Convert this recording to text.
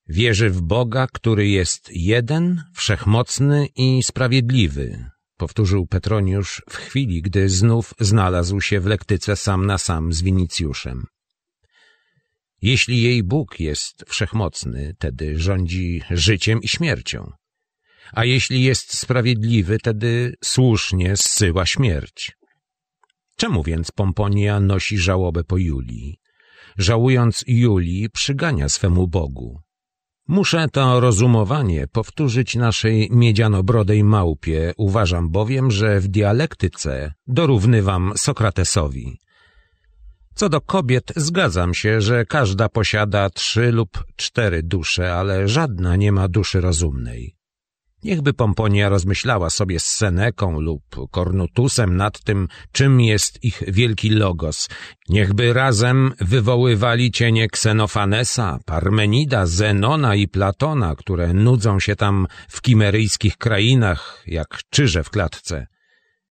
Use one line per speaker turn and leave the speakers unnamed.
Wierzy w Boga, który jest jeden, wszechmocny i sprawiedliwy, powtórzył Petroniusz w chwili, gdy znów znalazł się w lektyce sam na sam z Winicjuszem. Jeśli jej Bóg jest wszechmocny, tedy rządzi życiem i śmiercią, a jeśli jest sprawiedliwy, tedy słusznie zsyła śmierć. Czemu więc Pomponia nosi żałobę po Julii? Żałując Julii, przygania swemu Bogu. Muszę to rozumowanie powtórzyć naszej miedzianobrodej małpie, uważam bowiem, że w dialektyce dorównywam Sokratesowi. Co do kobiet, zgadzam się, że każda posiada 3 lub 4 dusze, ale żadna nie ma duszy rozumnej. Niechby Pomponia rozmyślała sobie z Seneką lub Kornutusem nad tym, czym jest ich wielki logos. Niechby razem wywoływali cienie Ksenofanesa, Parmenida, Zenona i Platona, które nudzą się tam w kimeryjskich krainach, jak czyże w klatce.